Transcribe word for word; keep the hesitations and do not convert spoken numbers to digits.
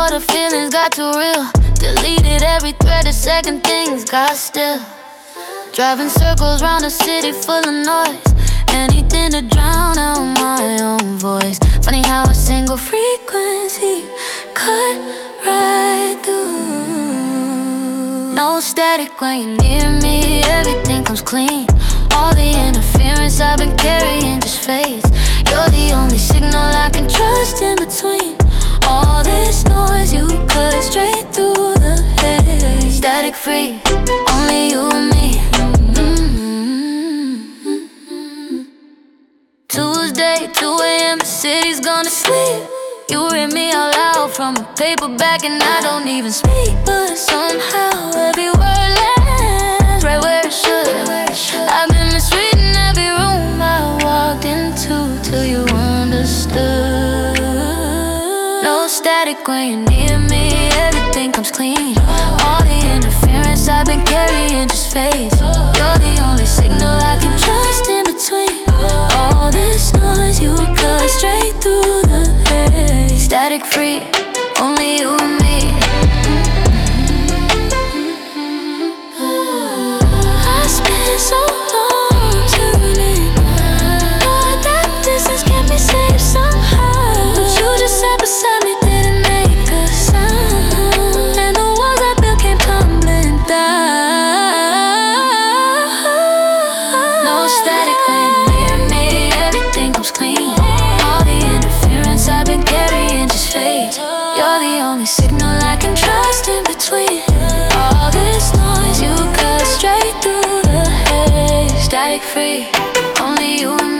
before the feelings got too real. Deleted every thread, the second things got still. Driving circles round a city full of noise, anything to drown out my own voice. Funny how a single frequency cut right through. No static when you're near me, everything comes clean. All the interference I've been carrying just fades. You're the only signal I can trust in between all this noise. You cut straight through the haze. Static free, only you and me. Mm-hmm. Tuesday, two A M, the city's gonna sleep. You read me out loud from a paperback and I don't even speak, but somehow every word lands right where it should. I've been misreading every room I walked into till you understood. No static when you're near me, everything comes clean. All the interference I've been carrying just fades. You're the only signal I can trust in between all this noise. You cut straight through the haze. Static free, only you and me. I spent so long turning, but that distance kept me safe somehow. But you just sat beside me, didn't make a sound, and the walls I built came tumbling down. No static when you're near me, everything comes clean. All the interference I've been carrying just fades. You're the only signal I can trust in between all this noise. You cut straight through the haze. Static free, only you and me.